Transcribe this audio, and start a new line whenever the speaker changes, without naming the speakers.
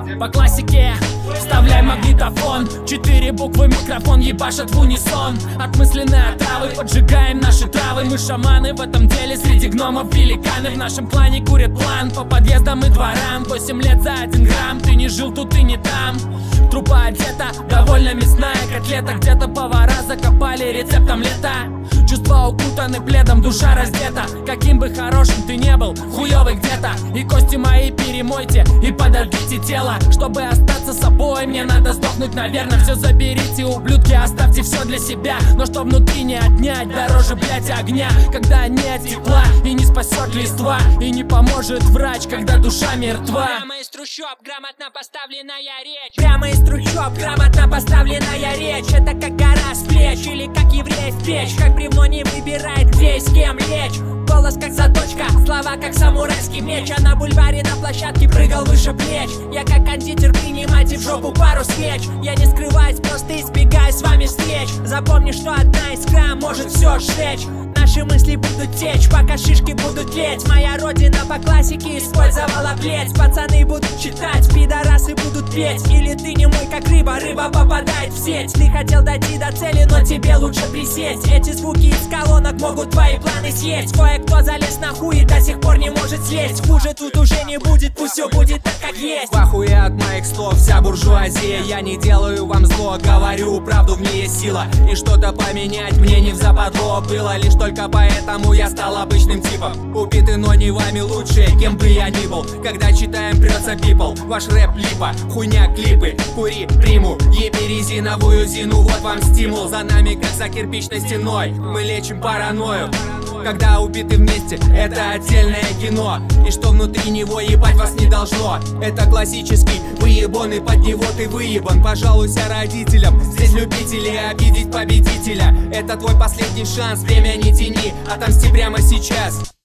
По классике вставляй магнитофон, 4 буквы, микрофон ебашат в унисон. От мысленной отравы поджигаем наши травы. Мы шаманы в этом деле, среди гномов великаны. В нашем клане курят план по подъездам и дворам. 8 лет за 1 грамм, ты не жил тут и не там. Трупа одета, довольно мясная котлета. Где-то повара закопали рецептом лета. Чувства укутаны пледом, душа раздета. Каким бы хорошим ты не был, хуёвый где-то. И кости мои перемойте и подождите тело. Чтобы остаться собой, мне надо сдохнуть, наверное. Все заберите, ублюдки, оставьте все для себя. Но что внутри не отнять, дороже, блять, огня. Когда нет тепла и не спасет листва, и не поможет врач, когда душа мертва.
Прямо из трущоб, грамотно поставленная речь. Прямо из трущоб, грамотно поставленная речь. Это как гора с плеч, или как еврей в печь. Как бревно не выбирает, где и с кем лечь. Голос как заточка, слова как самурайский меч. А на бульваре на площадке прыгал выше плеч. Я как кондитер, принимайте в жопу пару свеч. Я не скрываюсь, просто избегаю с вами встреч. Запомни, что одна искра может все сжечь. Наши мысли будут течь, пока шишки будут леть. Моя родина по классике использовала плеть. Пацаны будут читать, пидорасы будут петь. Или ты не мой как рыба, рыба попадает в сеть. Ты хотел дойти до цели, но тебе лучше присесть. Эти звуки из колонок могут твои планы съесть. Кое-кто залез на хуй и до сих пор не может слезть. Хуже тут уже не будет, пусть все будет так, как есть.
Похуй от моих слов вся буржуазия. Я не делаю вам зло, говорю правду, в ней есть сила. И что-то поменять мне не взападло было. Лишь только поэтому я стал обычным типом. Убиты, но не вами лучше, кем бы я ни был. Когда читаем, прется people. Ваш рэп липа, хуйня клипы. Кури приму, еби резиновую зину. Вот вам стимул, за нами как за кирпичной стеной. Мы лечим паранойю. Когда убиты вместе, это отдельное кино. И что внутри него ебать вас не должно. Это классический выебон, и под него ты выебан. Пожалуйся родителям, здесь любители обидеть победителя. Это твой последний шанс, время не тяни, отомсти прямо сейчас.